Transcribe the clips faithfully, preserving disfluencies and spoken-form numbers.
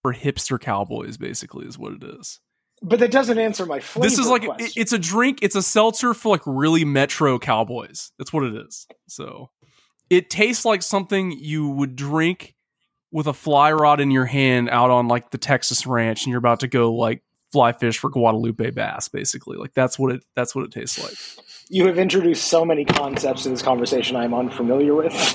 for hipster cowboys, basically, is what it is. But that doesn't answer my flavor This is like, question. it, it's a drink, it's a seltzer for like really metro cowboys. That's what it is. So it tastes like something you would drink with a fly rod in your hand out on like the Texas ranch, and you're about to go like fly fish for Guadalupe bass, basically. Like that's what it that's what it tastes like. You have introduced so many concepts to this conversation I'm unfamiliar with.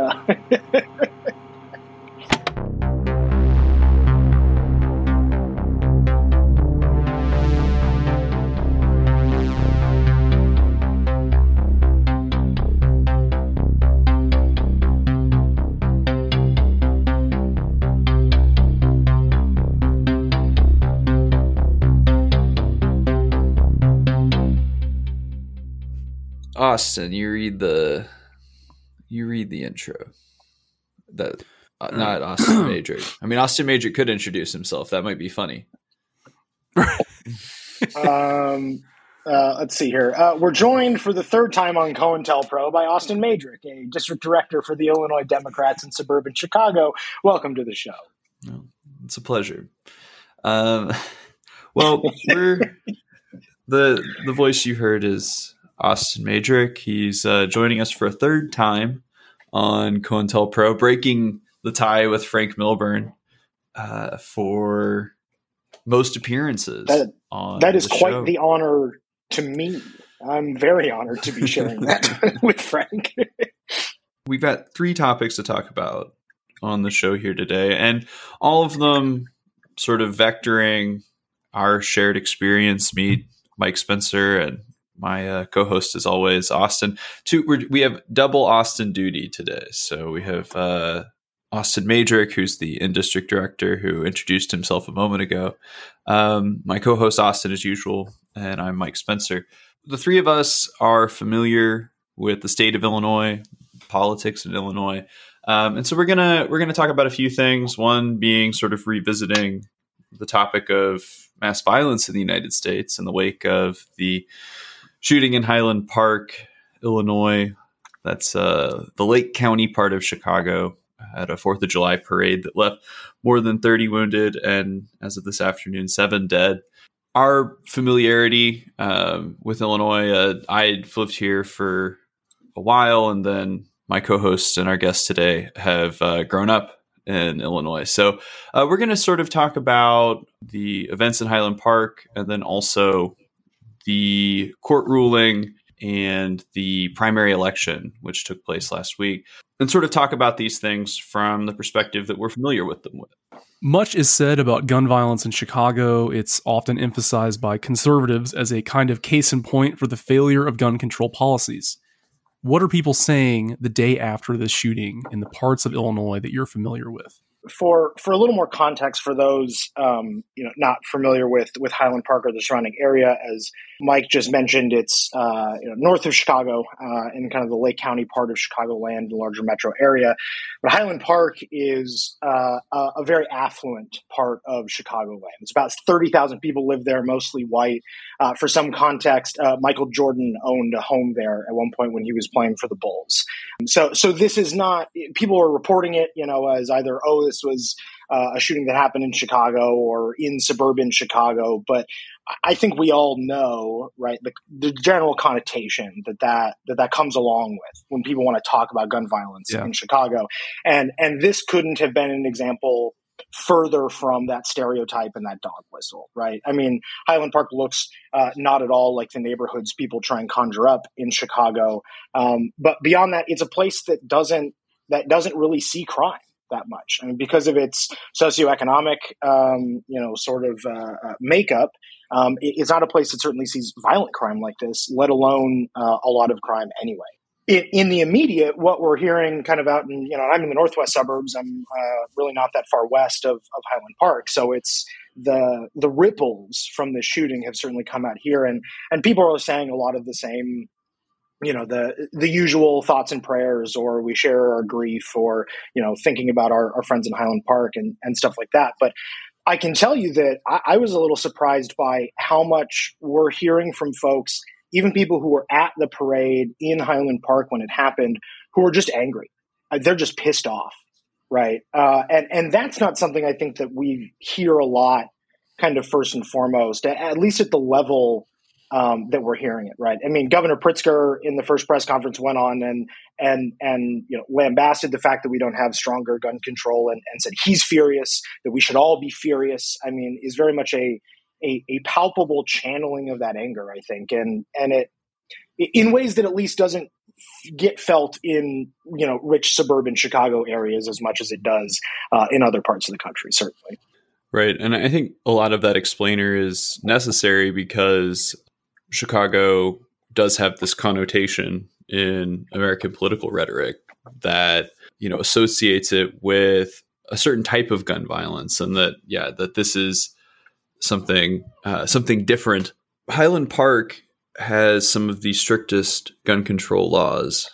Austin, you read the you read the intro. That uh, not Austin Madrick. I mean, Austin Madrick could introduce himself. That might be funny. um, uh, let's see here. Uh, we're joined for the third time on COINTELPRO by Austin Madrick, a district director for the Illinois Democrats in suburban Chicago. Welcome to the show. No, it's a pleasure. Um, well, we're the the voice you heard is Austin Madrick. He's uh, joining us for a third time on COINTELPRO, breaking the tie with Frank Milburn uh, for most appearances. That, on that is the quite show. the honor to me. I'm very honored to be sharing that with Frank. We've got three topics to talk about on the show here today, and all of them sort of vectoring our shared experience. Meet Mike Spencer and my uh, co-host, as always, Austin. Two, we're, we have double Austin duty today. So we have uh, Austin Madrick, who's the in-district director, who introduced himself a moment ago. Um, my co-host, Austin, as usual, and I'm Mike Spencer. The three of us are familiar with the state of Illinois, politics in Illinois, um, and so we're gonna we're gonna talk about a few things. One being sort of revisiting the topic of mass violence in the United States in the wake of the shooting in Highland Park, Illinois. That's uh, the Lake County part of Chicago at a fourth of July parade that left more than thirty wounded and, as of this afternoon, seven dead. Our familiarity um, with Illinois, uh, I'd lived here for a while, and then my co-host and our guest today have uh, grown up in Illinois. So uh, we're going to sort of talk about the events in Highland Park, and then also the court ruling and the primary election, which took place last week, and sort of talk about these things from the perspective that we're familiar with them with. Much is said about gun violence in Chicago. It's often emphasized by conservatives as a kind of case in point for the failure of gun control policies. What are people saying the day after the shooting in the parts of Illinois that you're familiar with? For for a little more context for those um, you know not familiar with with Highland Park or the surrounding area, as Mike just mentioned, it's uh, you know, north of Chicago uh, in kind of the Lake County part of Chicagoland, the larger metro area. But Highland Park is uh, a, a very affluent part of Chicagoland. It's about thirty thousand people live there, mostly white. Uh, for some context, uh, Michael Jordan owned a home there at one point when he was playing for the Bulls. So so this is not, people are reporting it, you know, as either, oh, this was uh, a shooting that happened in Chicago or in suburban Chicago. But I think we all know, right, the, the general connotation that that, that that comes along with when people want to talk about gun violence yeah. in Chicago. And, and this couldn't have been an example further from that stereotype and that dog whistle, right? I mean, Highland Park looks uh, not at all like the neighborhoods people try and conjure up in Chicago. Um, but beyond that, it's a place that doesn't that doesn't really see crime that much. I mean, because of its socioeconomic, um, you know, sort of uh, uh, makeup, um, it, it's not a place that certainly sees violent crime like this, let alone uh, a lot of crime anyway. In, in the immediate, what we're hearing kind of out in, you know, I'm in the northwest suburbs. I'm uh, really not that far west of, of Highland Park. So it's the the ripples from the shooting have certainly come out here. And, and people are saying a lot of the same, you know, the the usual thoughts and prayers, or we share our grief, or, you know, thinking about our, our friends in Highland Park and, and stuff like that. But I can tell you that I, I was a little surprised by how much we're hearing from folks, even people who were at the parade in Highland Park when it happened, who were just angry. They're just pissed off right? Uh, and and that's not something I think that we hear a lot, kind of first and foremost, at least at the level um, that we're hearing it, right? I mean, Governor Pritzker in the first press conference went on and and and you know lambasted the fact that we don't have stronger gun control, and, and said he's furious, that we should all be furious. I mean, is very much a a, a palpable channeling of that anger, I think, and and it in ways that at least doesn't get felt in you know rich suburban Chicago areas as much as it does uh, in other parts of the country, certainly. Right, and I think a lot of that explainer is necessary because Chicago does have this connotation in American political rhetoric that, you know, associates it with a certain type of gun violence, and that, yeah, that this is something, uh, something different. Highland Park has some of the strictest gun control laws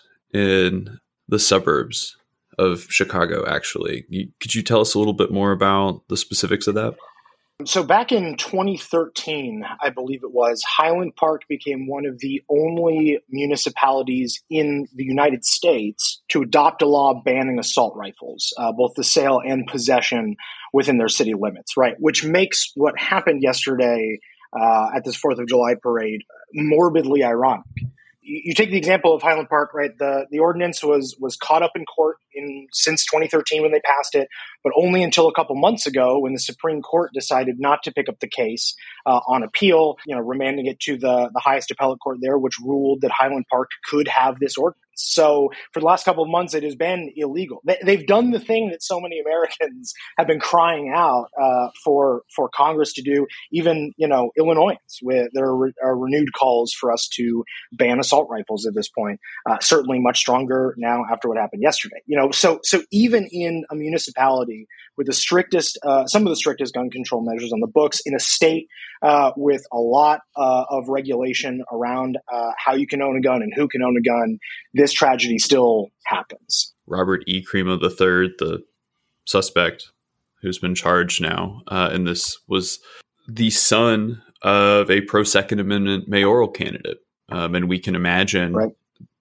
in the suburbs of Chicago, actually. You, could you tell us a little bit more about the specifics of that? So back in twenty thirteen, I believe it was, Highland Park became one of the only municipalities in the United States to adopt a law banning assault rifles, uh, both the sale and possession within their city limits, right? Which makes what happened yesterday uh, at this fourth of July parade morbidly ironic. You, you take the example of Highland Park, right? The the ordinance was was caught up in court in since twenty thirteen when they passed it, but only until a couple months ago when the Supreme Court decided not to pick up the case uh, on appeal, you know, remanding it to the, the highest appellate court there, which ruled that Highland Park could have this ordinance. So for the last couple of months, it has been illegal. They, they've done the thing that so many Americans have been crying out uh, for for Congress to do. Even, you know, Illinoisans, with there are, re- are renewed calls for us to ban assault rifles at this point. Uh, certainly much stronger now after what happened yesterday. You know, so so even in a municipality with the strictest, uh, some of the strictest gun control measures on the books, in a state uh, with a lot uh, of regulation around uh, how you can own a gun and who can own a gun, this tragedy still happens. Robert E. Crimo the third, the suspect who's been charged now uh, in this, was the son of a pro-Second Amendment mayoral candidate. Um, and we can imagine right.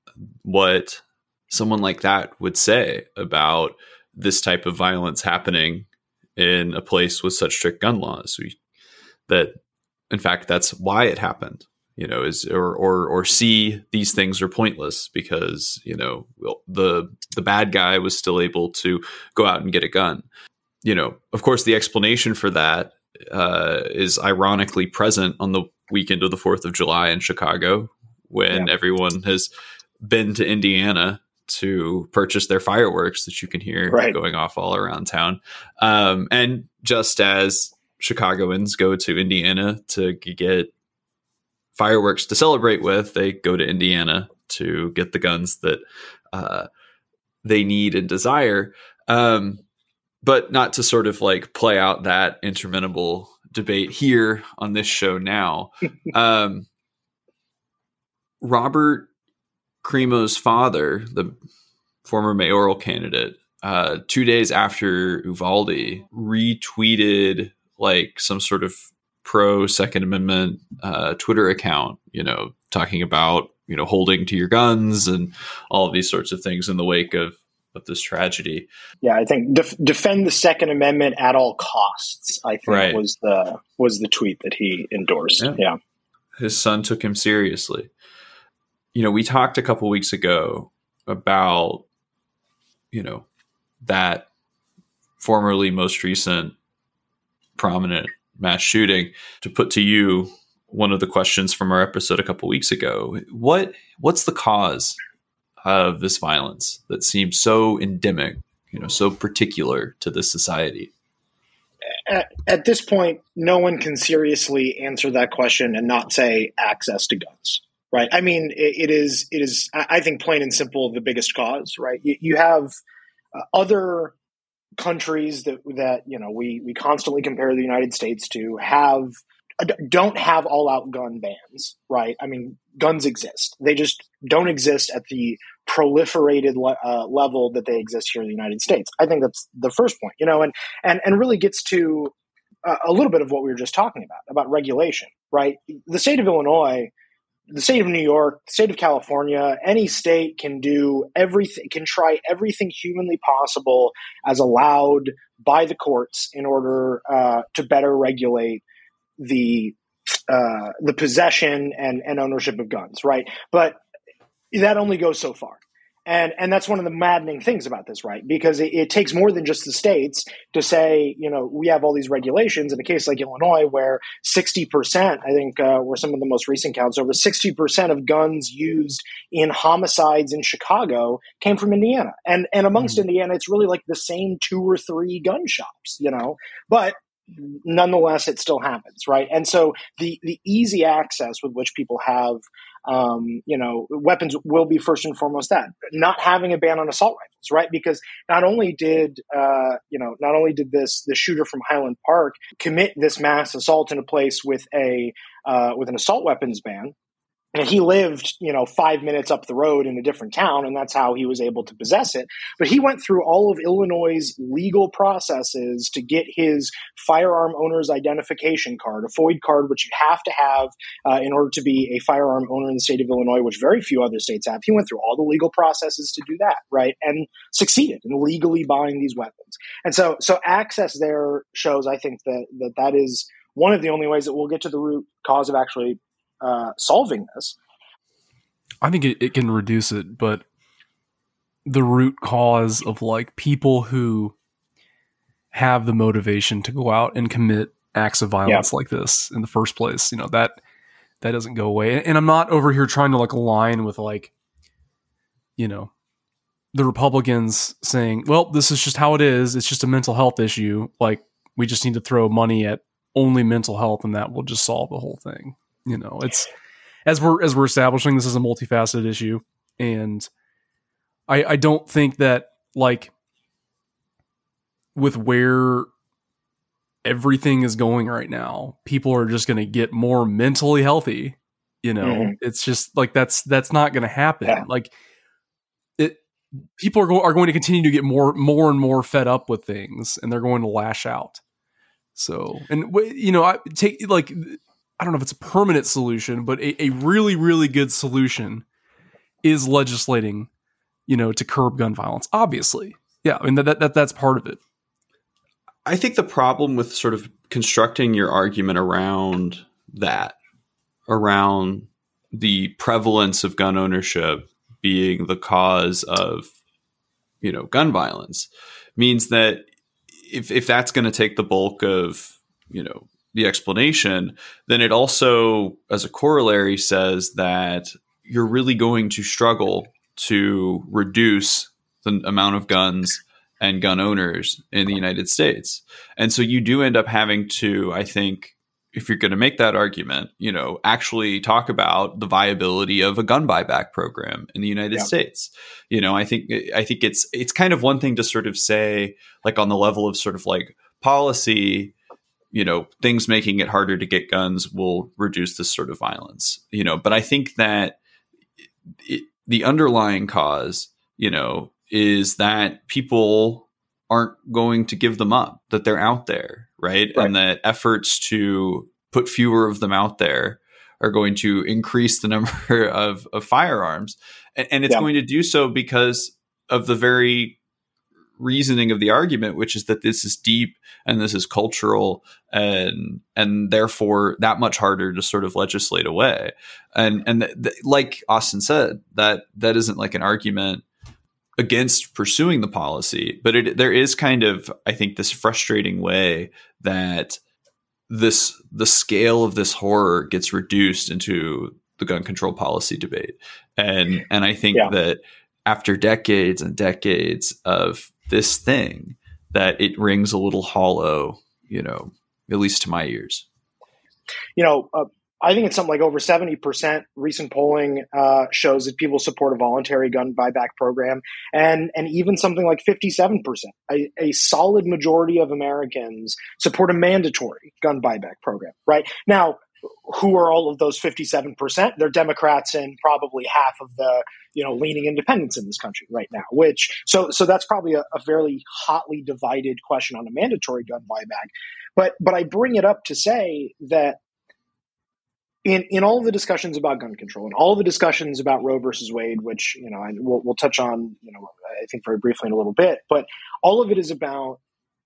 what someone like that would say about this type of violence happening in a place with such strict gun laws. We, that, in fact, that's why it happened. You know, is or or or see these things are pointless because, you know, the the bad guy was still able to go out and get a gun. You know, of course, the explanation for that uh, is ironically present on the weekend of the fourth of July in Chicago, when yeah. everyone has been to Indiana to purchase their fireworks that you can hear right. going off all around town. Um, and just as Chicagoans go to Indiana to get fireworks to celebrate with, they go to Indiana to get the guns that uh, they need and desire. Um, but not to sort of like play out that interminable debate here on this show now. um, Robert Crimo's father, the former mayoral candidate, uh, two days after Uvalde, retweeted like some sort of pro Second Amendment uh, Twitter account, you know, talking about, you know, holding to your guns and all of these sorts of things in the wake of, of this tragedy. Yeah, I think def- defend the Second Amendment at all costs, I think right. was the was the tweet that he endorsed. Yeah. yeah. His son took him seriously. You know, we talked a couple weeks ago about, you know, that formerly most recent prominent mass shooting. To put to you one of the questions from our episode a couple weeks ago, what what's the cause of this violence that seems so endemic, you know, so particular to this society? At, at this point, no one can seriously answer that question and not say access to guns. Right. I mean, it, it is, it is, I think, plain and simple, the biggest cause, right? You, you have uh, other countries that, that, you know, we, we constantly compare the United States to have, don't have all out gun bans, right? I mean, guns exist. They just don't exist at the proliferated le- uh, level that they exist here in the United States. I think that's the first point, you know, and, and, and really gets to uh, a little bit of what we were just talking about, about regulation, right? The state of Illinois the state of New York, the state of California, any state can do everything, can try everything humanly possible as allowed by the courts in order uh, to better regulate the uh, the possession and, and ownership of guns, right? But that only goes so far. And and that's one of the maddening things about this, right? Because it, it takes more than just the states to say, you know, we have all these regulations. In a case like Illinois, where sixty percent, I think uh, were some of the most recent counts, over sixty percent of guns used in homicides in Chicago came from Indiana. And and amongst mm-hmm. Indiana, it's really like the same two or three gun shops, you know. But nonetheless, it still happens, right? And so the the easy access with which people have Um, you know, weapons will be first and foremost that. Not having a ban on assault rifles, right? Because not only did, uh, you know, not only did this the shooter from Highland Park commit this mass assault in a place with a uh, with an assault weapons ban, and he lived, you know, five minutes up the road in a different town, and that's how he was able to possess it. But he went through all of Illinois' legal processes to get his firearm owner's identification card, a FOID card, which you have to have uh, in order to be a firearm owner in the state of Illinois, which very few other states have. He went through all the legal processes to do that, right, and succeeded in legally buying these weapons. And so, so access there shows, I think, that that, that is one of the only ways that we'll get to the root cause of actually Uh, solving this. I think it, it can reduce it, but the root cause of like people who have the motivation to go out and commit acts of violence yeah. like this in the first place, you know, that that doesn't go away. And I'm not over here trying to like align with like, you know, the Republicans saying, well, this is just how it is. It's just a mental health issue. Like we just need to throw money at only mental health and that will just solve the whole thing. You know, it's as we're as we're establishing, this is a multifaceted issue, and I I don't think that like with where everything is going right now, people are just going to get more mentally healthy. You know, mm-hmm. It's just like that's that's not going to happen. Yeah. Like it, people are going are going to continue to get more more and more fed up with things, and they're going to lash out. So, and you know, I take like. I don't know if it's a permanent solution, but a, a really, really good solution is legislating, you know, to curb gun violence. Obviously. Yeah. I mean, that, that that's part of it. I think the problem with sort of constructing your argument around that, around the prevalence of gun ownership being the cause of, you know, gun violence means that if, if that's going to take the bulk of, you know, the explanation, then it also, as a corollary, says that you're really going to struggle to reduce the amount of guns and gun owners in the United States. And so you do end up having to, I think, if you're going to make that argument, you know, actually talk about the viability of a gun buyback program in the United yeah. States. You know, I think, I think it's, it's kind of one thing to sort of say, like on the level of sort of like policy, you know, things making it harder to get guns will reduce this sort of violence, you know, but I think that it, the underlying cause, you know, is that people aren't going to give them up, that they're out there, right? right? And that efforts to put fewer of them out there are going to increase the number of, of firearms. And, and it's yeah. going to do so because of the very reasoning of the argument, which is that this is deep and this is cultural and and therefore that much harder to sort of legislate away. And and th- th- like Austin said, that that isn't like an argument against pursuing the policy, but it, there is kind of, I think, this frustrating way that this the scale of this horror gets reduced into the gun control policy debate. And and I think yeah. that after decades and decades of this thing, that it rings a little hollow, you know, at least to my ears. You know, uh, I think it's something like over seventy percent recent polling uh, shows that people support a voluntary gun buyback program. And, and even something like fifty-seven percent, a, a solid majority of Americans support a mandatory gun buyback program, right? Now, who are all of those fifty-seven percent? They're Democrats and probably half of the, you know, leaning independents in this country right now, which, so, so that's probably a, a fairly hotly divided question on a mandatory gun buyback. But, but I bring it up to say that in in all of the discussions about gun control and all of the discussions about Roe versus Wade, which, you know, I, we'll, we'll touch on, you know, I think very briefly in a little bit, but all of it is about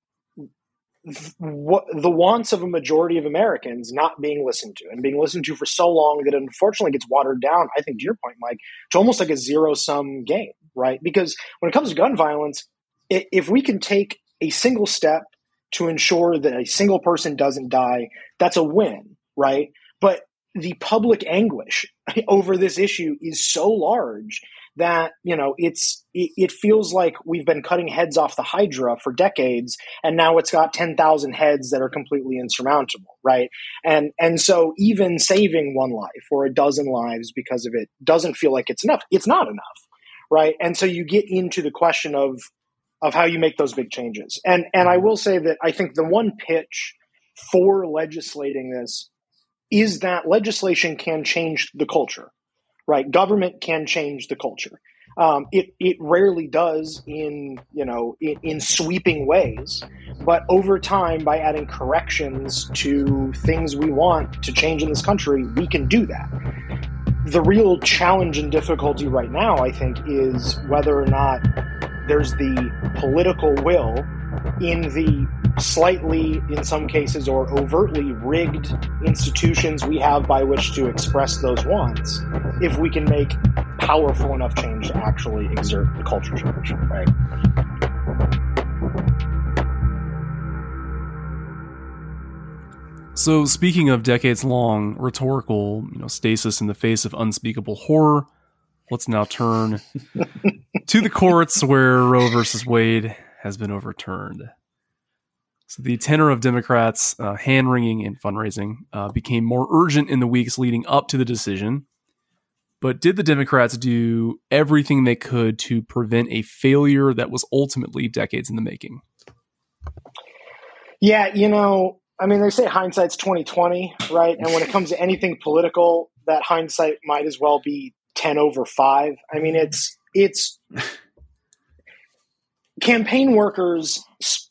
what the wants of a majority of Americans not being listened to and being listened to for so long that it unfortunately gets watered down, I think to your point, Mike, to almost like a zero sum game, right? Because when it comes to gun violence, if we can take a single step to ensure that a single person doesn't die, that's a win, right? But the public anguish over this issue is so large that, you know, it's it, it feels like we've been cutting heads off the Hydra for decades, and now it's got ten thousand heads that are completely insurmountable, right? And and so even saving one life or a dozen lives because of it doesn't feel like it's enough. It's not enough, right? And so you get into the question of of how you make those big changes. And and I will say that I think the one pitch for legislating this is that legislation can change the culture, right? Government can change the culture. Um, it it rarely does in you know in, in sweeping ways, but over time, by adding corrections to things we want to change in this country, we can do that. The real challenge and difficulty right now, I think, is whether or not there's the political will in the slightly, in some cases, or overtly rigged institutions we have by which to express those wants, if we can make powerful enough change to actually exert the culture change, right? So speaking of decades-long rhetorical, you know, stasis in the face of unspeakable horror, let's now turn to the courts where Roe versus Wade has been overturned. So the tenor of Democrats' uh, hand-wringing and fundraising uh, became more urgent in the weeks leading up to the decision. But did the Democrats do everything they could to prevent a failure that was ultimately decades in the making? Yeah, you know, I mean, they say hindsight's twenty twenty, right? And when it comes to anything political, that hindsight might as well be ten over five. I mean, it's it's campaign workers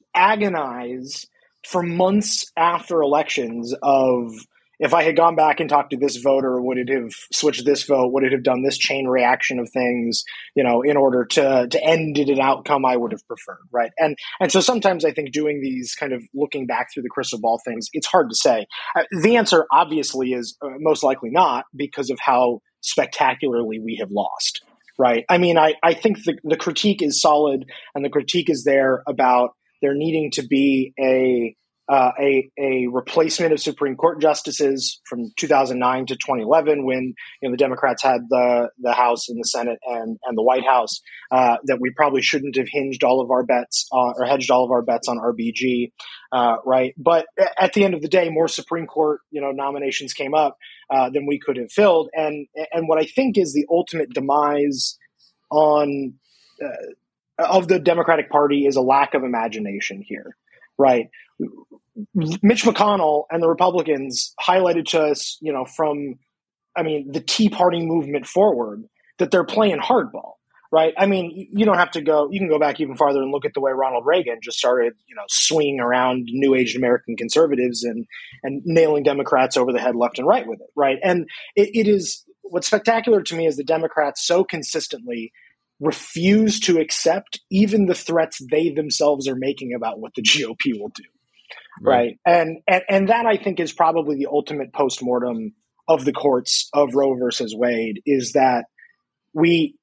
agonize for months after elections of, if I had gone back and talked to this voter, would it have switched this vote? Would it have done this chain reaction of things, you know, in order to to end it an outcome I would have preferred, right? And and so sometimes I think doing these kind of looking back through the crystal ball things, it's hard to say. Uh, the answer obviously is uh, most likely not, because of how spectacularly we have lost, right? I mean, I, I think the, the critique is solid, and the critique is there about there needing to be a Uh, a a replacement of Supreme Court justices from two thousand nine to twenty eleven, when you know the Democrats had the the House and the Senate and and the White House. Uh, that we probably shouldn't have hinged all of our bets uh, or hedged all of our bets on R B G, uh, right? But at the end of the day, more Supreme Court you know nominations came up uh, than we could have filled, and and what I think is the ultimate demise on uh, of the Democratic Party is a lack of imagination here, right? Mitch McConnell and the Republicans highlighted to us, you know, from, I mean, the Tea Party movement forward, that they're playing hardball, right? I mean, you don't have to go, you can go back even farther and look at the way Ronald Reagan just started, you know, swinging around New Age American conservatives and, and nailing Democrats over the head left and right with it, right? And it, it is, what's spectacular to me is the Democrats so consistently refuse to accept even the threats they themselves are making about what the G O P will do. Right. right. And, and and that, I think, is probably the ultimate postmortem of the courts of Roe versus Wade, is that we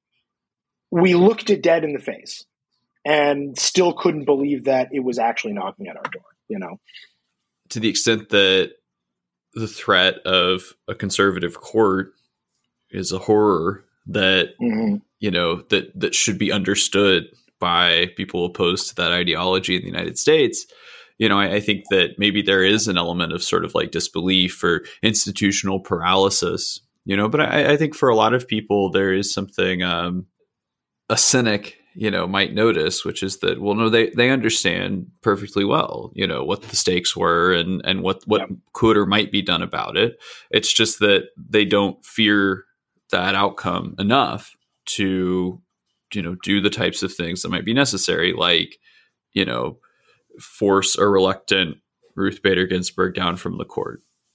we looked it dead in the face and still couldn't believe that it was actually knocking at our door, you know. To the extent that the threat of a conservative court is a horror that, mm-hmm. you know, that, that should be understood by people opposed to that ideology in the United States. You know, I, I think that maybe there is an element of sort of like disbelief or institutional paralysis, you know, but I, I think for a lot of people, there is something um, a cynic, you know, might notice, which is that, well, no, they, they understand perfectly well, you know, what the stakes were and, and what, what yeah. could or might be done about it. It's just that they don't fear that outcome enough to, you know, do the types of things that might be necessary, like, you know, force a reluctant Ruth Bader Ginsburg down from the court,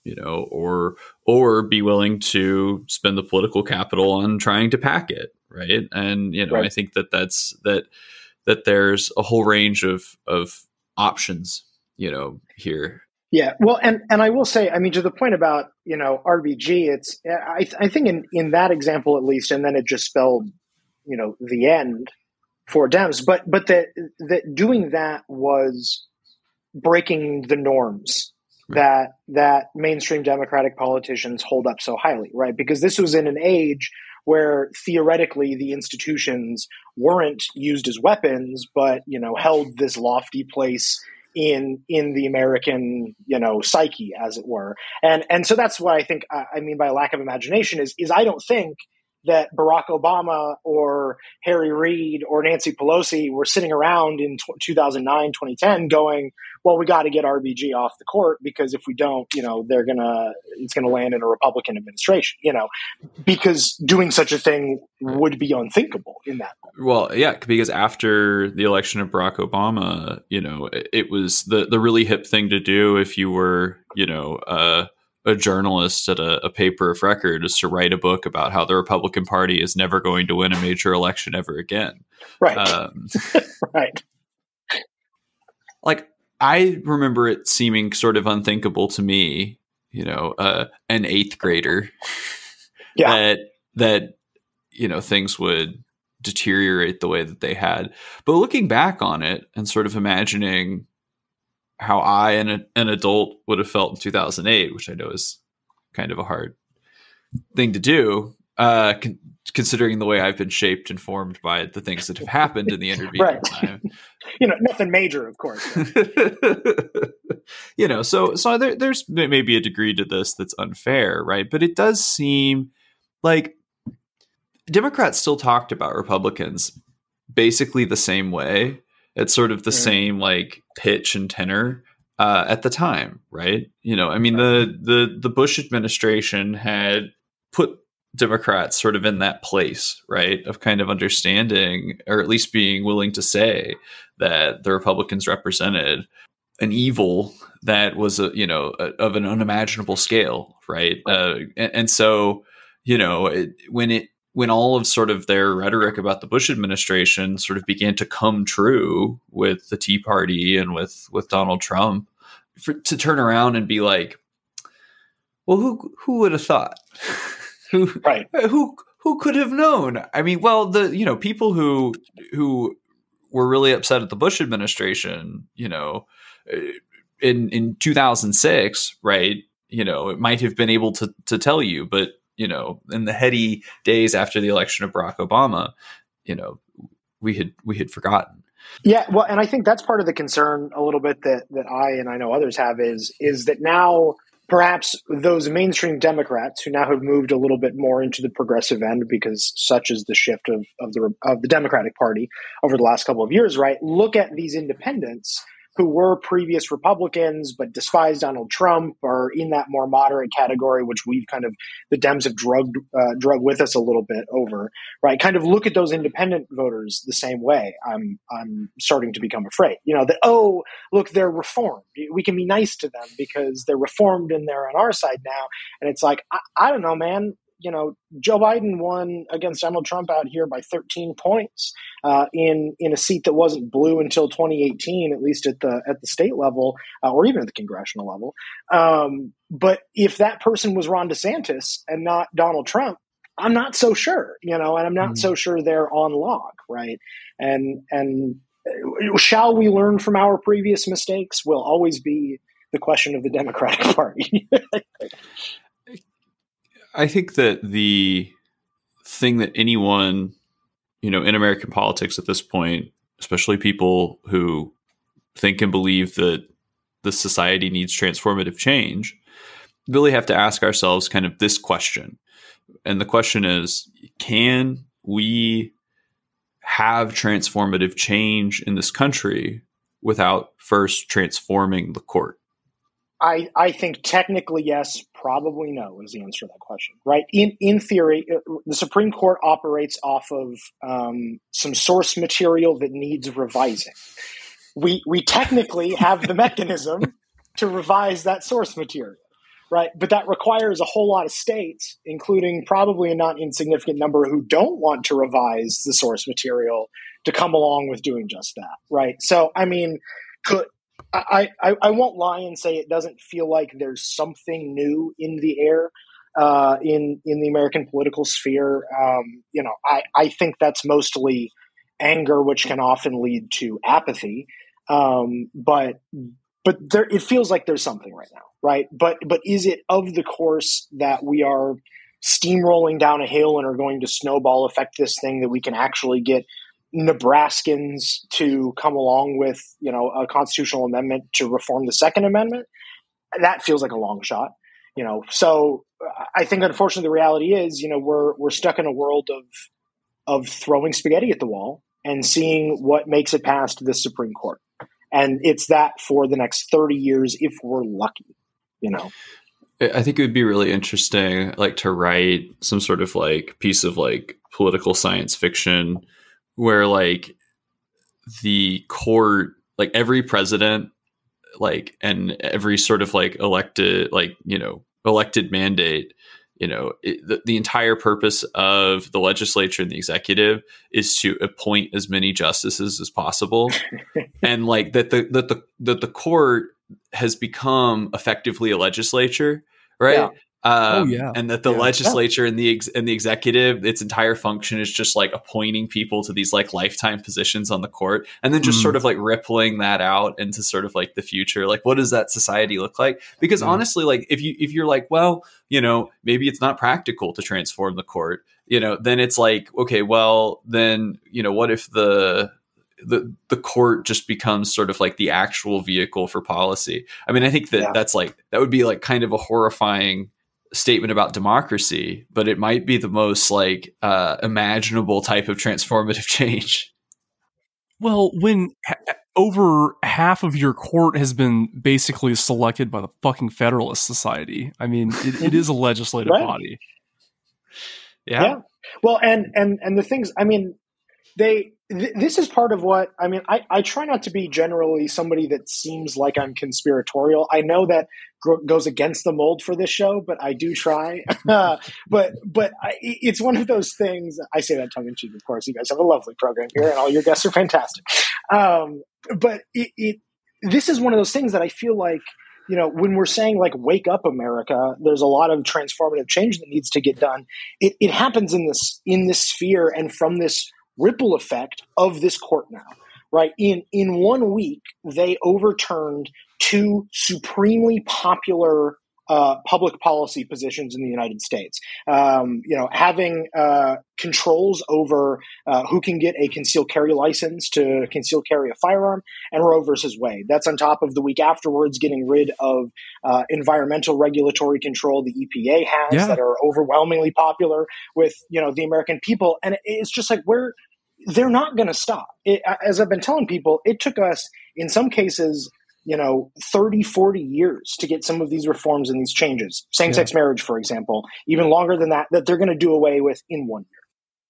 you know, or or be willing to spend the political capital on trying to pack it, right? And you know, right. I think that that's that that there's a whole range of of options, you know, here. Yeah, well, and and I will say, I mean, to the point about, you know, R B G, it's I I think in in that example at least, and then it just spelled, you know, the end for Dems, but but that that doing that was breaking the norms that that mainstream Democratic politicians hold up so highly, right? Because this was in an age where theoretically the institutions weren't used as weapons, but, you know, held this lofty place in in the American, you know, psyche, as it were. And and so that's what I think I mean by lack of imagination is is I don't think that Barack Obama or Harry Reid or Nancy Pelosi were sitting around in two thousand nine, twenty ten going, well, we got to get R B G off the court because if we don't, you know, they're going to, it's going to land in a Republican administration, you know, because doing such a thing would be unthinkable in that moment. Well, yeah, because after the election of Barack Obama, you know, it, it was the, the really hip thing to do if you were, you know, uh, a journalist at a, a paper of record is to write a book about how the Republican Party is never going to win a major election ever again. Right. Um, right. Like, I remember it seeming sort of unthinkable to me, you know, uh, an eighth grader, yeah. that, that, you know, things would deteriorate the way that they had. But looking back on it and sort of imagining how I and a, an adult would have felt in two thousand eight, which I know is kind of a hard thing to do, uh, con- considering the way I've been shaped and formed by the things that have happened in the intervening right. time. You know, nothing major, of course. You know, so so there, there's maybe a degree to this that's unfair, right? But it does seem like Democrats still talked about Republicans basically the same way. It's sort of the mm. same like pitch and tenor uh, at the time, right? You know, I mean, the the the Bush administration had put Democrats sort of in that place, right, of kind of understanding, or at least being willing to say that the Republicans represented an evil that was, a, you know, a, of an unimaginable scale, right? Uh, and, and so, you know, it, when it when all of sort of their rhetoric about the Bush administration sort of began to come true with the Tea Party and with, with Donald Trump, for, to turn around and be like, well, who who would have thought? who, right. who who could have known? I mean, well, the you know people who who were really upset at the Bush administration, you know, in in two thousand six, right? You know, it might have been able to to tell you, but you know, in the heady days after the election of Barack Obama, you know, we had we had forgotten. Yeah, well, and I think that's part of the concern a little bit that that I and I know others have is is that now perhaps those mainstream Democrats who now have moved a little bit more into the progressive end because such is the shift of of the of the Democratic Party over the last couple of years, right? Look at these independents who were previous Republicans but despise Donald Trump, or in that more moderate category, which we've kind of, the Dems have drugged, uh, drug with us a little bit over, right? Kind of look at those independent voters the same way. I'm, I'm starting to become afraid, you know, that, oh, look, they're reformed. We can be nice to them because they're reformed and they're on our side now. And it's like, I, I don't know, man. You know, Joe Biden won against Donald Trump out here by thirteen points uh, in in a seat that wasn't blue until twenty eighteen, at least at the at the state level uh, or even at the congressional level. Um, but if that person was Ron DeSantis and not Donald Trump, I'm not so sure. You know, and I'm not mm-hmm. so sure they're on log, right? And and shall we learn from our previous mistakes? Will always be the question of the Democratic Party. I think that the thing that anyone, you know, in American politics at this point, especially people who think and believe that the society needs transformative change, really have to ask ourselves kind of this question. And the question is, can we have transformative change in this country without first transforming the court? I, I think technically yes, probably no is the answer to that question, right? In in theory, the Supreme Court operates off of um, some source material that needs revising. We we technically have the mechanism to revise that source material, right? But that requires a whole lot of states, including probably a not insignificant number who don't want to revise the source material, to come along with doing just that, right? So, I mean, could, I, I, I won't lie and say it doesn't feel like there's something new in the air uh, in in the American political sphere. Um, you know, I, I think that's mostly anger, which can often lead to apathy. Um, but but there, it feels like there's something right now, right? But but is it of the course that we are steamrolling down a hill and are going to snowball affect this thing that we can actually get Nebraskans to come along with, you know, a constitutional amendment to reform the Second Amendment? That feels like a long shot, you know. So I think, unfortunately, the reality is, you know, we're we're stuck in a world of of throwing spaghetti at the wall and seeing what makes it past the Supreme Court, and it's that for the next thirty years if we're lucky, you know. I think it would be really interesting, like, to write some sort of like piece of like political science fiction where like the court, like every president, like, and every sort of like elected, like, you know, elected mandate, you know, it, the, the entire purpose of the legislature and the executive is to appoint as many justices as possible. And like that the, that the, that the court has become effectively a legislature, right? Yeah. Um, Oh, yeah. And that the Yeah. legislature and the ex- and the executive, its entire function is just like appointing people to these like lifetime positions on the court, and then just Mm. sort of like rippling that out into sort of like the future. Like, what does that society look like? Because Yeah. honestly, like if you if you're like, well, you know, maybe it's not practical to transform the court, you know, then it's like, okay, well, then, you know, what if the the the court just becomes sort of like the actual vehicle for policy? I mean, I think that Yeah. that's like that would be like kind of a horrifying statement about democracy, but it might be the most like uh, imaginable type of transformative change. Well, when ha- over half of your court has been basically selected by the fucking Federalist Society, I mean, it, it is a legislative Right. body. Yeah. Yeah. Well, and and and the things, I mean, they th- this is part of what I mean. I, I try not to be generally somebody that seems like I'm conspiratorial. I know that gr- goes against the mold for this show, but I do try. uh, but but I, it's one of those things. I say that tongue in cheek, of course. You guys have a lovely program here, and all your guests are fantastic. Um, but it, it this is one of those things that I feel like, you know, when we're saying like wake up America, there's a lot of transformative change that needs to get done. It, it happens in this in this sphere and from this ripple effect of this court now, right? In in one week, they overturned two supremely popular uh, public policy positions in the United States. Um, you know, having uh, controls over uh, who can get a concealed carry license to conceal carry a firearm, and Roe versus Wade. That's on top of the week afterwards getting rid of uh, environmental regulatory control the E P A has Yeah. that are overwhelmingly popular with, you know, the American people. And it's just like we're they're not going to stop. It, as I've been telling people, it took us in some cases, you know, thirty, forty years to get some of these reforms and these changes. Same-sex Yeah. marriage, for example, even longer than that, that they're going to do away with in one year.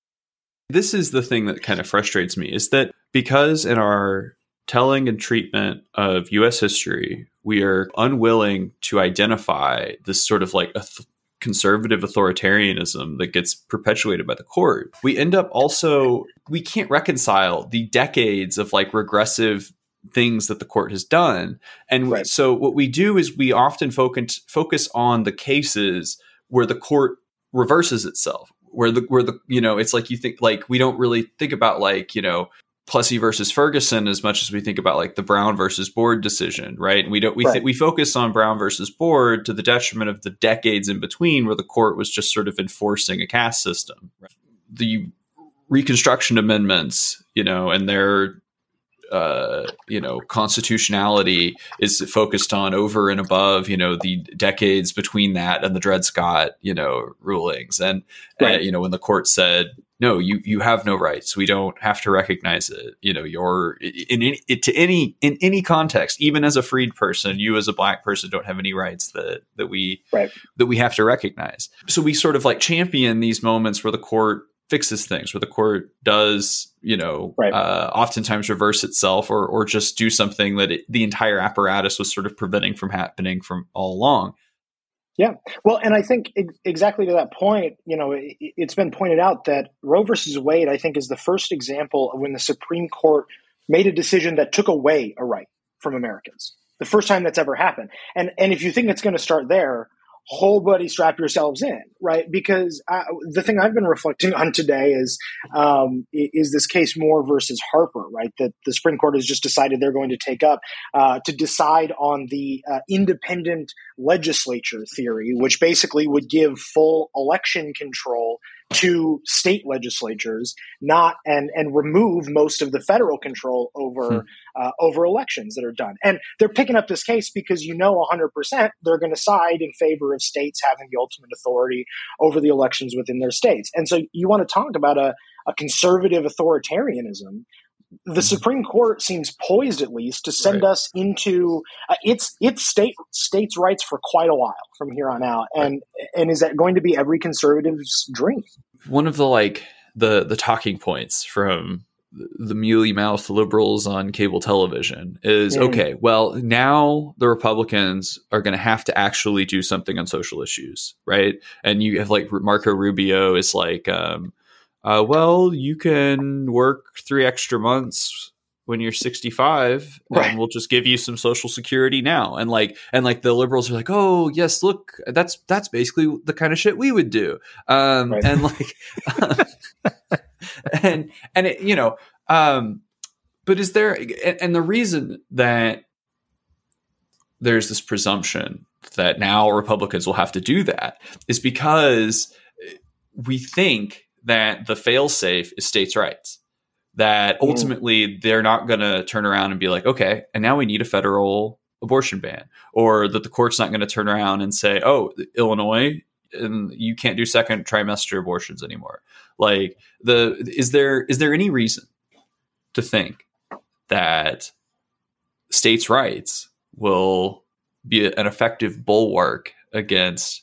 This is the thing that kind of frustrates me, is that because in our telling and treatment of U S history, we are unwilling to identify this sort of like a th- conservative authoritarianism that gets perpetuated by the court. We end up also, we can't reconcile the decades of like regressive things that the court has done. And Right. so what we do is we often focus focus on the cases where the court reverses itself, where the where the you know, it's like you think like we don't really think about like, you know, Plessy versus Ferguson as much as we think about like the Brown versus Board decision, right? And we don't we Right. th- we focus on Brown versus Board to the detriment of the decades in between where the court was just sort of enforcing a caste system. The Reconstruction amendments, you know, and their uh, you know, constitutionality is focused on over and above, you know, the decades between that and the Dred Scott, you know, rulings. And, Right. uh, you know, when the court said, no, you, you have no rights. We don't have to recognize it. You know, you're in any, it, to any, in any context, even as a freed person, you as a black person don't have any rights that, that we, Right. that we have to recognize. So we sort of like champion these moments where the court fixes things, where the court does, you know, Right. uh, oftentimes reverse itself or or just do something that it, the entire apparatus was sort of preventing from happening from all along. Yeah. Well, and I think ex- exactly to that point, you know, it, it's been pointed out that Roe versus Wade, I think, is the first example of when the Supreme Court made a decision that took away a right from Americans. The first time that's ever happened. And and if you think it's going to start there, whole buddy, strap yourselves in, right? Because I, the thing I've been reflecting on today is um, is this case Moore versus Harper, right? That the Supreme Court has just decided they're going to take up uh, to decide on the uh, independent legislature theory, which basically would give full election control to state legislatures, not and and remove most of the federal control over hmm. uh, over elections that are done. And they're picking up this case because you know one hundred percent they're going to side in favor of states having the ultimate authority over the elections within their states. And so you want to talk about a, a conservative authoritarianism. The Supreme Court seems poised, at least, to send right. us into uh, its its state states' rights for quite a while from here on out. And right. and is that going to be every conservative's dream? One of the like the the talking points from the mealy mouthed liberals on cable television is mm. okay. Well, now the Republicans are going to have to actually do something on social issues, right? And you have like Marco Rubio is like. Um, Uh, well, you can work three extra months when you're sixty-five, right. and we'll just give you some Social Security now. And like, and like the liberals are like, oh yes, look, that's that's basically the kind of shit we would do. Um, right. And like, and and it, you know, um, but is there? And, and the reason that there's this presumption that now Republicans will have to do that is because we think that the fail-safe is states' rights, that ultimately mm. they're not going to turn around and be like, okay, and now we need a federal abortion ban, or that the court's not going to turn around and say, oh, Illinois, and you can't do second trimester abortions anymore. Like, the is there is there any reason to think that states' rights will be an effective bulwark against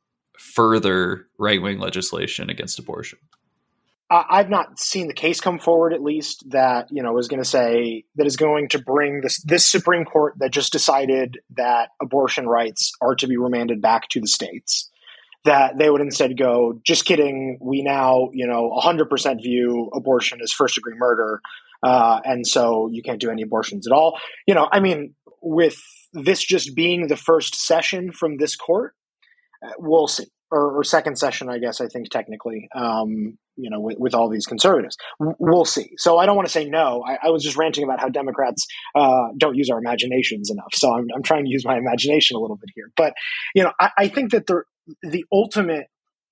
further right-wing legislation against abortion? I've not seen the case come forward, at least, that, you know, is going to say that is going to bring this this Supreme Court that just decided that abortion rights are to be remanded back to the states, that they would instead go, just kidding, we now, you know, one hundred percent view abortion as first degree murder, uh, and so you can't do any abortions at all. You know, I mean, with this just being the first session from this court, uh, we'll see. Or, or second session, I guess, I think technically, um, you know, with, with all these conservatives. W- we'll see. So I don't want to say no. I, I was just ranting about how Democrats uh, don't use our imaginations enough. So I'm, I'm trying to use my imagination a little bit here. But, you know, I, I think that the, the ultimate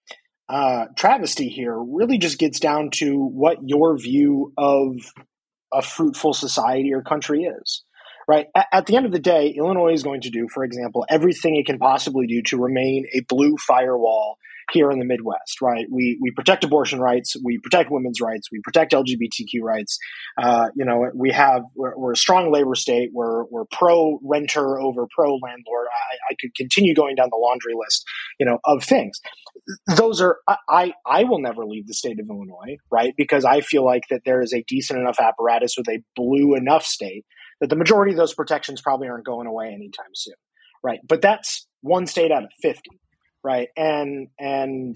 uh, travesty here really just gets down to what your view of a fruitful society or country is. Right. At, at the end of the day, Illinois is going to do, for example, everything it can possibly do to remain a blue firewall here in the Midwest. Right. We we protect abortion rights. We protect women's rights. We protect L G B T Q rights. Uh, you know, we have we're, we're a strong labor state. We're we're pro renter over pro landlord. I, I could continue going down the laundry list, you know, of things. Those are I I will never leave the state of Illinois. Right. Because I feel like that there is a decent enough apparatus with a blue enough state that the majority of those protections probably aren't going away anytime soon, right? But that's one state out of fifty, right? And and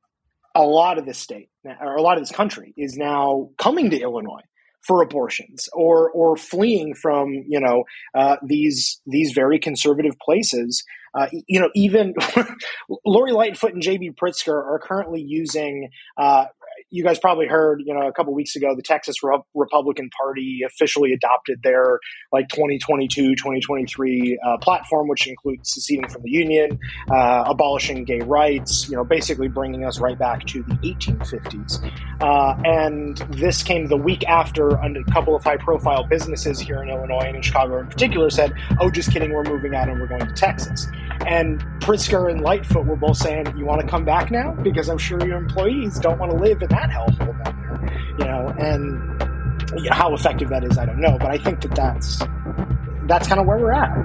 a lot of this state, or a lot of this country, is now coming to Illinois for abortions, or or fleeing from, you know, uh, these these very conservative places. Uh, you know, even Lori Lightfoot and J B Pritzker are currently using. Uh, You guys probably heard, you know, a couple weeks ago, the Texas Re- Republican Party officially adopted their like twenty twenty-two, twenty twenty-three uh, platform, which includes seceding from the Union, uh, abolishing gay rights, you know, basically bringing us right back to the eighteen fifties. Uh, and this came the week after a couple of high-profile businesses here in Illinois and in Chicago in particular said, oh, just kidding, we're moving out and we're going to Texas. And Pritzker and Lightfoot were both saying, you want to come back now? Because I'm sure your employees don't want to live in that hellhole down there, you know, and you know, how effective that is, I don't know. But I think that that's, that's kind of where we're at.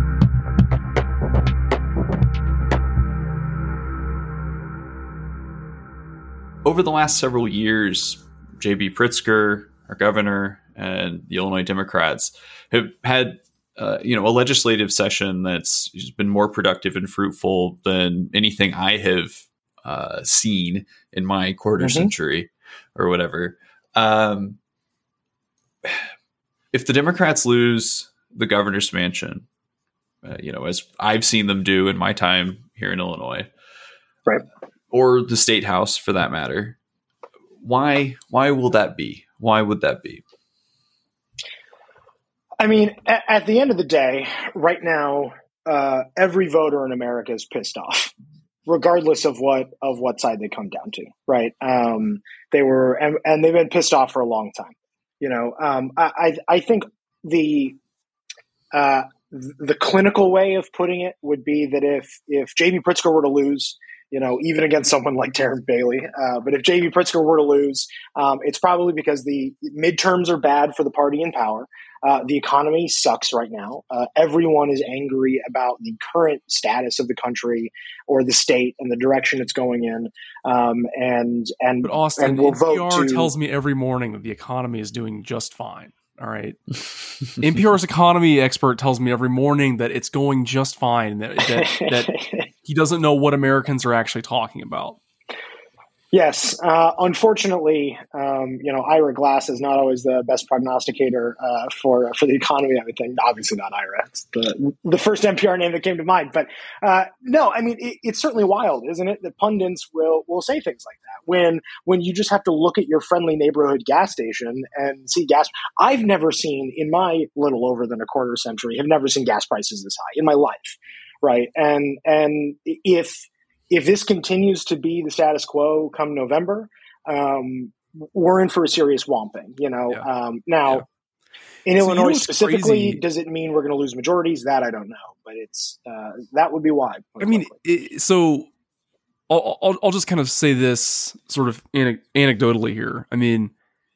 Over the last several years, J B Pritzker, our governor, and the Illinois Democrats have had uh, you know, a legislative session that's been more productive and fruitful than anything I have uh, seen in my quarter mm-hmm. century or whatever. Um, if the Democrats lose the governor's mansion, uh, you know, as I've seen them do in my time here in Illinois, right, or the state house for that matter, why why will that be? Why would that be? I mean, at, at the end of the day, right now, uh, every voter in America is pissed off, regardless of what of what side they come down to. Right? Um, they were, and, and they've been pissed off for a long time. You know, um, I, I I think the uh, the clinical way of putting it would be that if if J B Pritzker were to lose, you know, even against someone like Taryn Bailey, uh, but if J B Pritzker were to lose, um, it's probably because the midterms are bad for the party in power. Uh, the economy sucks right now. Uh, everyone is angry about the current status of the country or the state and the direction it's going in. Um, and and but Austin, and we'll N P R vote to, tells me every morning that the economy is doing just fine. All right. N P R's economy expert tells me every morning that it's going just fine. That, that, that he doesn't know what Americans are actually talking about. Yes. Uh, unfortunately, um, you know, Ira Glass is not always the best prognosticator uh, for for the economy. I would think, obviously not Ira. It's the the first N P R name that came to mind. But uh, no, I mean, it, it's certainly wild, isn't it? That pundits will will say things like that when when you just have to look at your friendly neighborhood gas station and see gas. I've never seen in my little over than a quarter century, have never seen gas prices this high in my life, right? And and if If this continues to be the status quo come November, um, we're in for a serious whomping. You know, yeah. um, now yeah. in so Illinois you know specifically, crazy. Does it mean we're going to lose majorities? That I don't know, but it's uh, that would be why. I mean, it, so I'll, I'll I'll just kind of say this sort of ane- anecdotally here. I mean,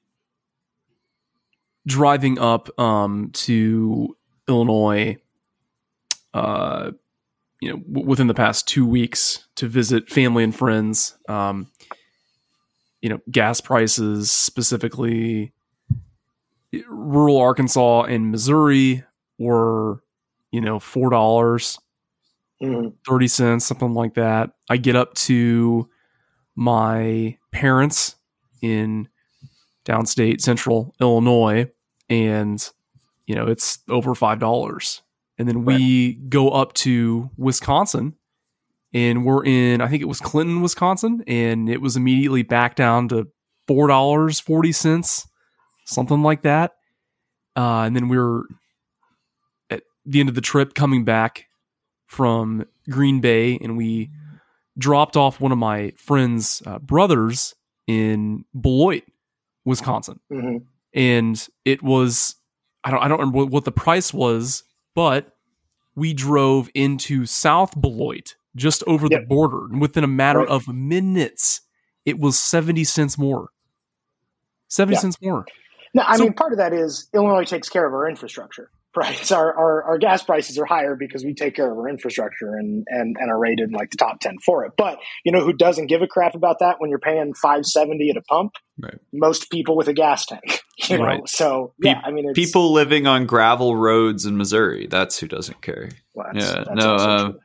driving up um, to Illinois. Uh, you know, w- within the past two weeks to visit family and friends, um, you know, gas prices, specifically rural Arkansas and Missouri were, you know, four dollars and thirty cents, something like that. I get up to my parents in downstate central Illinois and, you know, it's over five dollars. And then we right. go up to Wisconsin and we're in, I think it was Clinton, Wisconsin. And it was immediately back down to four dollars and forty cents, something like that. Uh, and then we were at the end of the trip coming back from Green Bay and we dropped off one of my friend's uh, brothers in Beloit, Wisconsin. Mm-hmm. And it was, I don't, I don't remember what the price was, but we drove into South Beloit, just over yep. the border. And within a matter right. of minutes, it was seventy cents more. seventy yeah. cents more. Now, I so, mean, part of that is Illinois takes care of our infrastructure, right? So our, our, our gas prices are higher because we take care of our infrastructure and, and, and are rated in like the top ten for it. But you know who doesn't give a crap about that when you're paying five seventy at a pump? Right. Most people with a gas tank. You know? Right. So yeah, I mean, it's, people living on gravel roads in Missouri. That's who doesn't care. Well, that's, yeah. that's no. Um,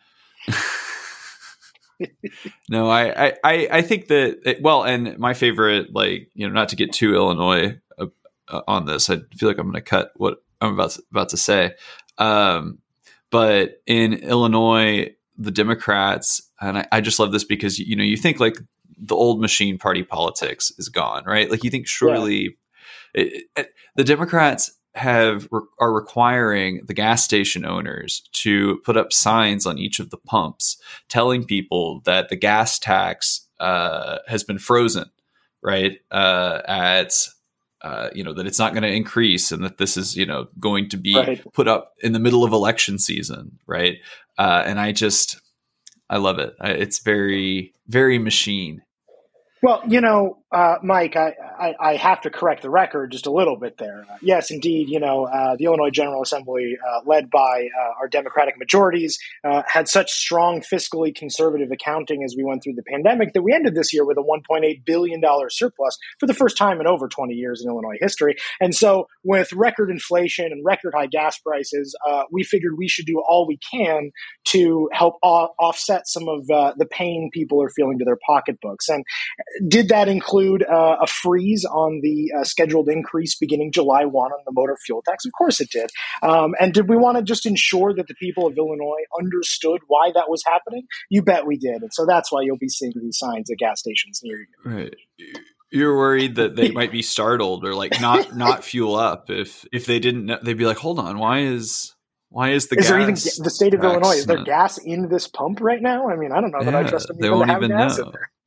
no, I, I, I think that it, well, and my favorite, like, you know, not to get too Illinois uh, uh, on this, I feel like I'm going to cut what I'm about to, about to say. Um, but in Illinois, the Democrats, and I, I just love this because, you know, you think like the old machine party politics is gone, right? Like you think surely yeah. it, it, the Democrats have are requiring the gas station owners to put up signs on each of the pumps telling people that the gas tax uh, has been frozen, right? Uh, at uh, you know, that it's not going to increase and that this is, you know, going to be right. put up in the middle of election season, right? Uh, and I just I love it. It's very very machine. Well, you know, Uh, Mike, I, I, I have to correct the record just a little bit there. Uh, yes, indeed, you know, uh, the Illinois General Assembly, uh, led by uh, our Democratic majorities, uh, had such strong fiscally conservative accounting as we went through the pandemic that we ended this year with a one point eight billion dollars surplus for the first time in over twenty years in Illinois history. And so with record inflation and record high gas prices, uh, we figured we should do all we can to help o- offset some of uh, the pain people are feeling to their pocketbooks. And did that include Uh, a freeze on the uh, scheduled increase beginning July first on the motor fuel tax? Of course it did. Um, and did we want to just ensure that the people of Illinois understood why that was happening? You bet we did. And so that's why you'll be seeing these signs at gas stations near you. Right. You're worried that they might be startled or like not not fuel up if if they didn't know, they'd be like, hold on, why is why is the is gas there even the state of Illinois? Is there not... gas in this pump right now? I mean, I don't know that yeah, I trust them they even won't to have even gas know. in there.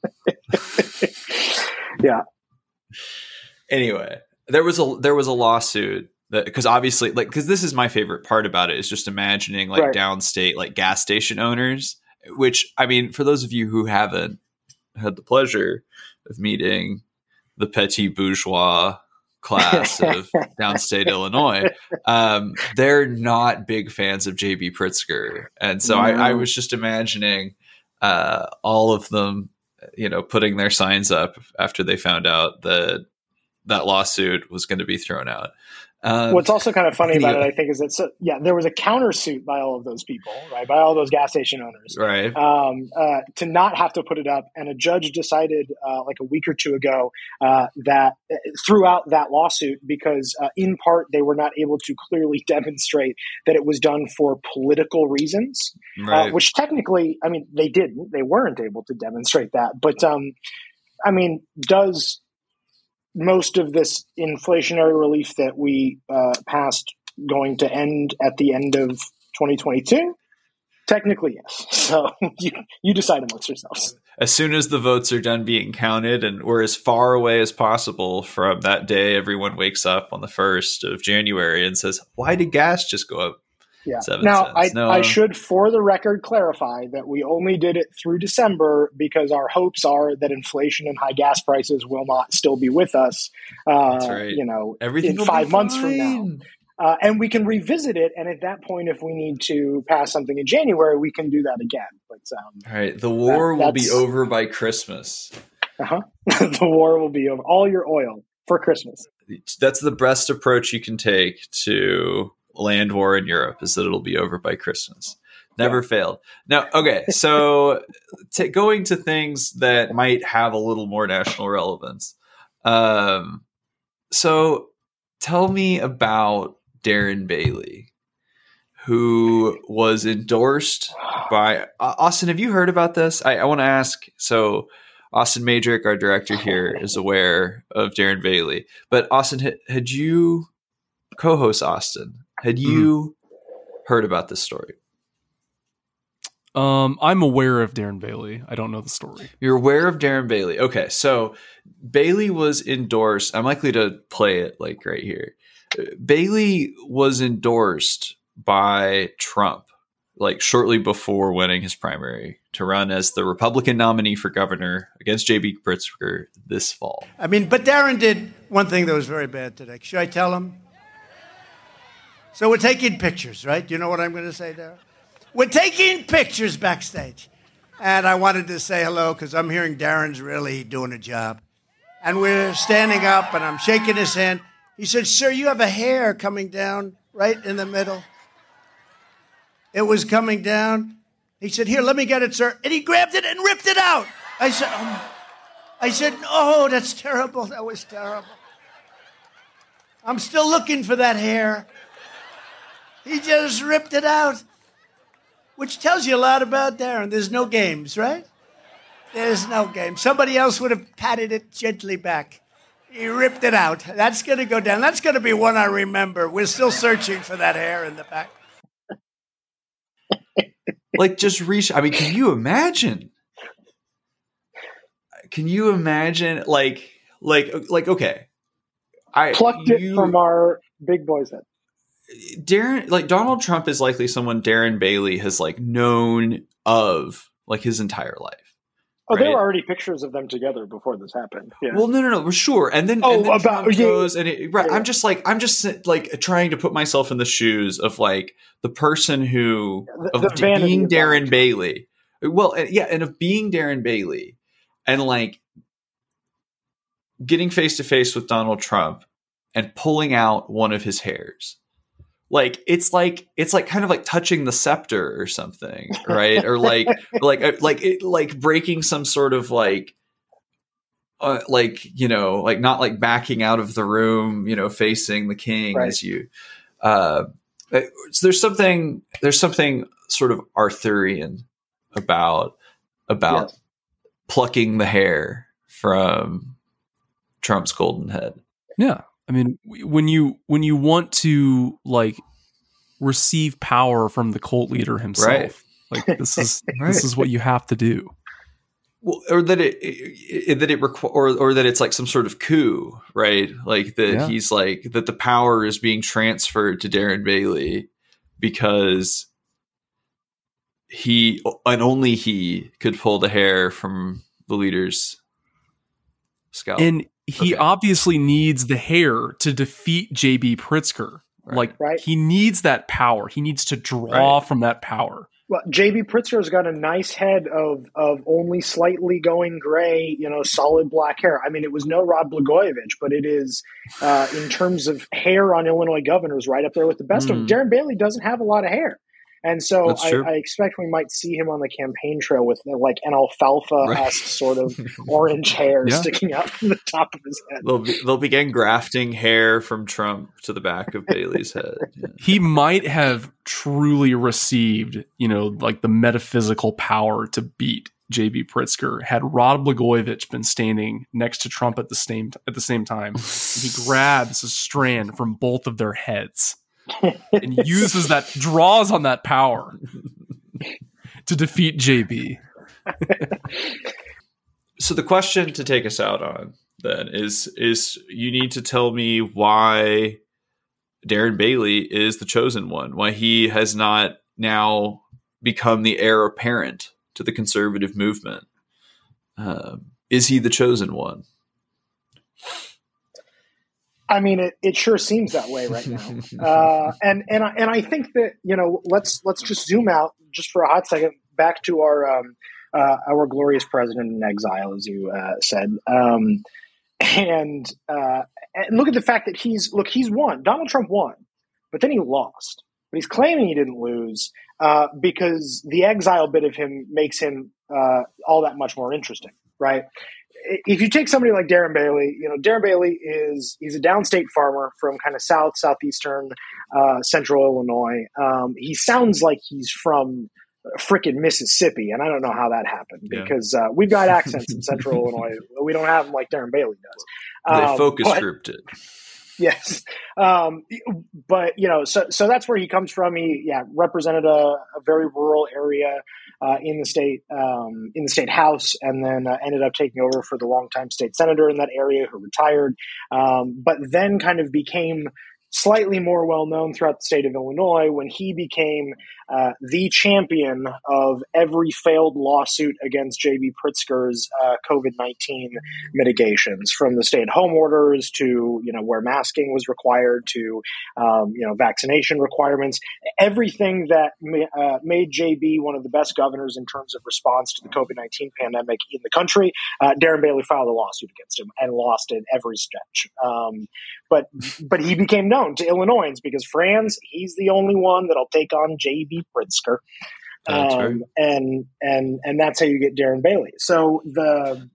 Yeah. Anyway, there was a there was a lawsuit that because obviously like because this is my favorite part about it is just imagining like right. downstate like gas station owners, which I mean for those of you who haven't had the pleasure of meeting the petit bourgeois class of downstate Illinois, um, they're not big fans of J B Pritzker, and so no. I, I was just imagining uh, all of them. You know, putting their signs up after they found out that that lawsuit was going to be thrown out. Um, What's also kind of funny about it, I think, is that, so, yeah, there was a countersuit by all of those people, right, by all those gas station owners, right, um, uh, to not have to put it up. And a judge decided uh, like a week or two ago uh, that uh, throughout that lawsuit, because uh, in part they were not able to clearly demonstrate that it was done for political reasons, right. uh, which technically, I mean, they didn't. They weren't able to demonstrate that. But, um, I mean, does most of this inflationary relief that we uh, passed going to end at the end of twenty twenty-two? Technically, yes. So you, you decide amongst yourselves. As soon as the votes are done being counted and we're as far away as possible from that day, everyone wakes up on the first of January and says, why did gas just go up? Yeah. Seven now, cents. I, No. I should, for the record, clarify that we only did it through December because our hopes are that inflation and high gas prices will not still be with us, uh, That's right. you know, Everything in five months from now. Uh, and we can revisit it. And at that point, if we need to pass something in January, we can do that again. But um, all right, the war that, will be over by Christmas. Uh-huh. The war will be over. All your oil for Christmas. That's the best approach you can take to land war in Europe, is that it'll be over by Christmas. Never yeah. failed. Now, okay, so t- going to things that might have a little more national relevance. Um, so tell me about Darren Bailey, who was endorsed by uh, Austin. Have you heard about this? I, I want to ask. So Austin Madrick, our director here, is aware of Darren Bailey, but Austin, had, had you co-host Austin? Had you mm. heard about this story? Um, I'm aware of Darren Bailey. I don't know the story. You're aware of Darren Bailey. Okay, so Bailey was endorsed. I'm likely to play it like right here. Bailey was endorsed by Trump, like shortly before winning his primary, to run as the Republican nominee for governor against J B Pritzker this fall. I mean, but Darren did one thing that was very bad today. Should I tell him? So we're taking pictures, right? Do you know what I'm going to say there? We're taking pictures backstage. And I wanted to say hello because I'm hearing Darren's really doing a job. And we're standing up and I'm shaking his hand. He said, sir, you have a hair coming down right in the middle. It was coming down. He said, here, let me get it, sir. And he grabbed it and ripped it out. I said, oh. I said, oh, that's terrible. That was terrible. I'm still looking for that hair. He just ripped it out, which tells you a lot about Darren. There's no games, right? There's no game. Somebody else would have patted it gently back. He ripped it out. That's going to go down. That's going to be one I remember. We're still searching for that hair in the back. Like, just reach. I mean, can you imagine? Can you imagine? Like, like, like. Okay, I plucked you, it from our big boy's head. Darren, like Donald Trump is likely someone Darren Bailey has like known of like his entire life. Oh, right? there were already pictures of them together before this happened. Yeah. Well, no, no, no, sure. And then, Oh, and then about- Trump yeah, goes, and it, right, yeah. I'm just like, I'm just like trying to put myself in the shoes of like the person who The- of the vanity being of Donald Darren Trump. Bailey. Well, uh, yeah, and of being Darren Bailey, and like getting face to face with Donald Trump and pulling out one of his hairs. Like it's like it's like kind of like touching the scepter or something, right? Or like like uh, like it, like breaking some sort of like uh, like you know like not like backing out of the room, you know, facing the king Right. as you. Uh, uh, so there's something there's something sort of Arthurian about about Yes. plucking the hair from Trump's golden head. Yeah. I mean, when you when you want to like receive power from the cult leader himself, Right. like this is Right. this is what you have to do. Well, or that it, it that it requ- or or that it's like some sort of coup, right? Like that Yeah. he's like that the power is being transferred to Darren Bailey because he and only he could pull the hair from the leader's scalp. And he Okay. obviously needs the hair to defeat J B Pritzker. Right. Like Right. he needs that power. He needs to draw Right. from that power. Well, J B Pritzker's got a nice head of of only slightly going gray, you know, solid black hair. I mean, it was no Rod Blagojevich, but it is, uh, in terms of hair on Illinois governors, right up there with the best of Mm. them. Darren Bailey doesn't have a lot of hair. And so That's I, true. I expect we might see him on the campaign trail with uh, like an alfalfa-esque Right. sort of orange hair Yeah. sticking out from the top of his head. They'll be, they'll begin grafting hair from Trump to the back of Bailey's head. Yeah. He might have truly received, you know, like the metaphysical power to beat J B Pritzker had Rod Blagojevich been standing next to Trump at the same at the same time. He grabs a strand from both of their heads and uses that, draws on that power to defeat J B. So the question to take us out on then is is you need to tell me why Darren Bailey is the chosen one, why he has not now become the heir apparent to the conservative movement. Um, is he the chosen one? I mean, it, it sure seems that way right now, uh, and and I, and I think that you know let's let's just zoom out just for a hot second back to our um, uh, our glorious president in exile, as you uh, said, um, and uh, and look at the fact that he's look he's won. Donald Trump won, but then he lost. But he's claiming he didn't lose uh, because the exile bit of him makes him uh, all that much more interesting, right? If you take somebody like Darren Bailey, you know, Darren Bailey is, he's a downstate farmer from kind of south, southeastern, uh, central Illinois. Um, he sounds like he's from frickin' Mississippi, and I don't know how that happened Yeah. because uh, we've got accents in central Illinois. We don't have them like Darren Bailey does. They Um, focus but- grouped it. Yes. Um, but, you know, so, so that's where he comes from. He, yeah, represented a, a very rural area uh, in the state, um, in the state house, and then uh, ended up taking over for the longtime state senator in that area who retired, um, but then kind of became slightly more well-known throughout the state of Illinois when he became uh, the champion of every failed lawsuit against J B Pritzker's uh, COVID nineteen mitigations, from the stay-at-home orders to, you know, where masking was required to, um, you know, vaccination requirements, everything that ma- uh, made J B one of the best governors in terms of response to the COVID nineteen pandemic in the country. Uh, Darren Bailey filed a lawsuit against him and lost it every stretch. Um, but but he became known to Illinoisans because, Franz, he's the only one that'll take on J B Pritzker. That's Um, right. and and and that's how you get Darren Bailey. So the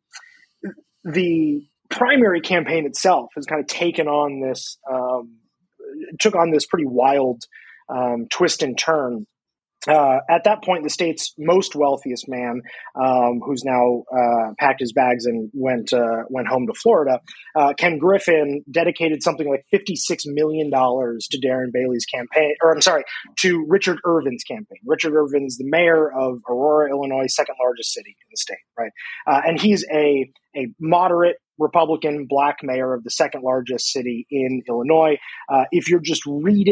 the primary campaign itself has kind of taken on this um, took on this pretty wild um, twist and turn. Uh, at that point, the state's most wealthiest man, um, who's now uh, packed his bags and went uh, went home to Florida, uh, Ken Griffin, dedicated something like fifty-six million dollars to Darren Bailey's campaign, or I'm sorry, to Richard Irvin's campaign. Richard Irvin's the mayor of Aurora, Illinois, second largest city in the state, right? Uh, and he's a a moderate Republican black mayor of the second largest city in Illinois. Uh, if you're just reading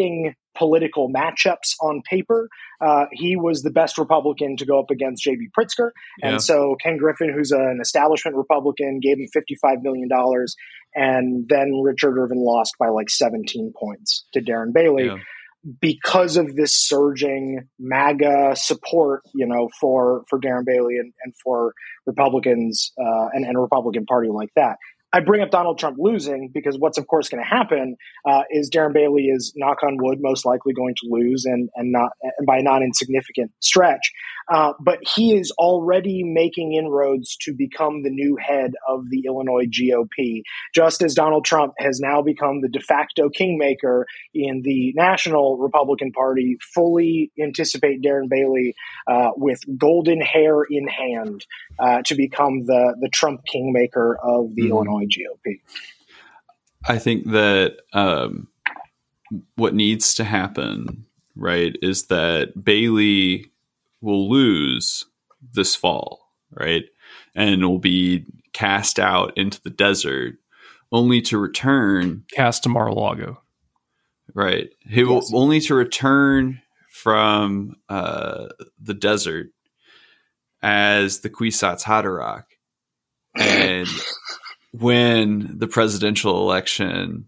political matchups on paper, uh, he was the best Republican to go up against J B Pritzker. And Yeah. so Ken Griffin, who's an establishment Republican, gave him fifty-five million dollars. And then Richard Irvin lost by like seventeen points to Darren Bailey. Yeah. Because of this surging MAGA support, you know, for, for Darren Bailey and, and for Republicans uh, and, and a Republican Party like that. I bring up Donald Trump losing because what's of course going to happen uh, is Darren Bailey is, knock on wood, most likely going to lose and and not and by a not insignificant stretch. Uh, but he is already making inroads to become the new head of the Illinois G O P, just as Donald Trump has now become the de facto kingmaker in the national Republican Party. Fully anticipate Darren Bailey uh, with golden hair in hand uh, to become the the Trump kingmaker of the mm-hmm. Illinois G O P. I think that um, what needs to happen, right, is that Bailey will lose this fall, right, and will be cast out into the desert, only to return cast to Mar-a-Lago. Right, he will yes. only to return from uh, the desert as the Kwisatz Haderach, and win the presidential election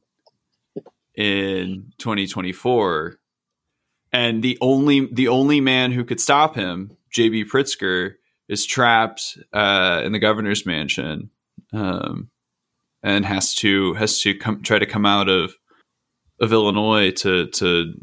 in twenty twenty-four. And the only the only man who could stop him, J B Pritzker, is trapped uh, in the governor's mansion, um, and has to has to come, try to come out of of Illinois to to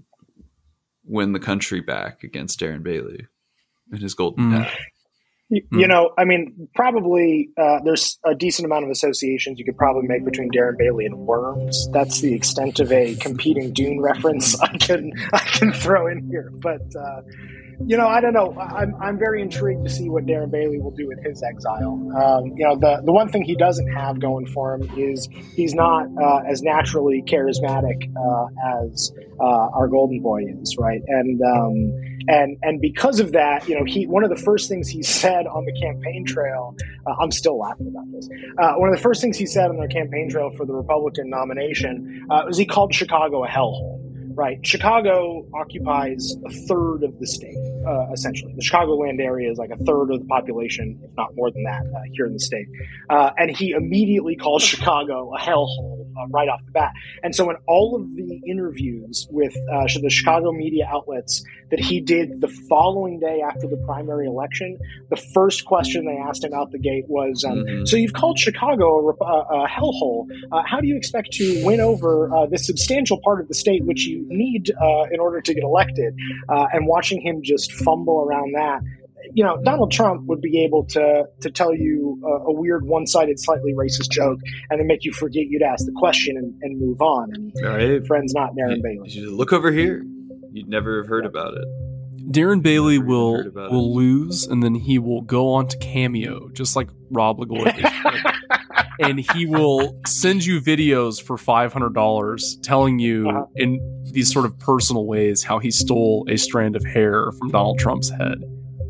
win the country back against Darren Bailey and his golden mm. path. You, you know, I mean, probably uh, there's a decent amount of associations you could probably make between Darren Bailey and worms. That's the extent of a competing Dune reference I can I can throw in here. But uh, you know, I don't know. I'm I'm very intrigued to see what Darren Bailey will do in his exile. Um, you know, the the one thing he doesn't have going for him is he's not uh, as naturally charismatic uh, as uh, our golden boy is, right? And um, and and because of that, you know, he one of the first things he said on the campaign trail. Uh, I'm still laughing about this. Uh, one of the first things he said on their campaign trail for the Republican nomination uh, was he called Chicago a hellhole. Right. Chicago occupies a third of the state, uh, essentially. The Chicagoland area is like a third of the population, if not more than that, uh, here in the state. Uh, and he immediately calls Chicago a hellhole uh, right off the bat. And so in all of the interviews with uh, the Chicago media outlets that he did the following day after the primary election, the first question they asked him out the gate was, um, mm-hmm. so you've called Chicago a, a, a hellhole. Uh, how do you expect to win over uh, this substantial part of the state, which you need uh, in order to get elected? Uh, and watching him just fumble around that, you know, Donald Trump would be able to to tell you a, a weird, one-sided, slightly racist joke and then make you forget you'd ask the question and, and move on. And right. friend's not Darren you, Bailey. You look over here. You'd never have heard about it. Darren Bailey will will it. lose, and then he will go on to Cameo, just like Rob Blagojevich. And he will send you videos for five hundred dollars telling you uh-huh. in these sort of personal ways how he stole a strand of hair from Donald Trump's head.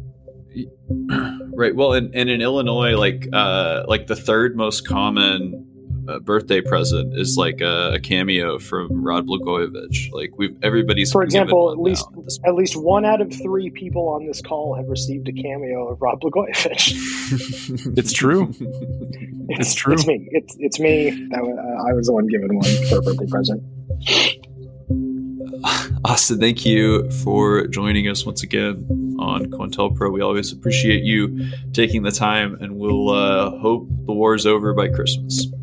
Right. Well, and, and in Illinois, like uh, like the third most common uh, birthday present is like a, a cameo from Rod Blagojevich. Like we've everybody's for example, at least at least one out of three people on this call have received a cameo of Rod Blagojevich. It's true. It's, it's true. It's me. It's it's me. That was, uh, I was the one given one for a birthday present. Austin, thank you for joining us once again on COINTELPRO. We always appreciate you taking the time, and we'll uh, hope the war is over by Christmas.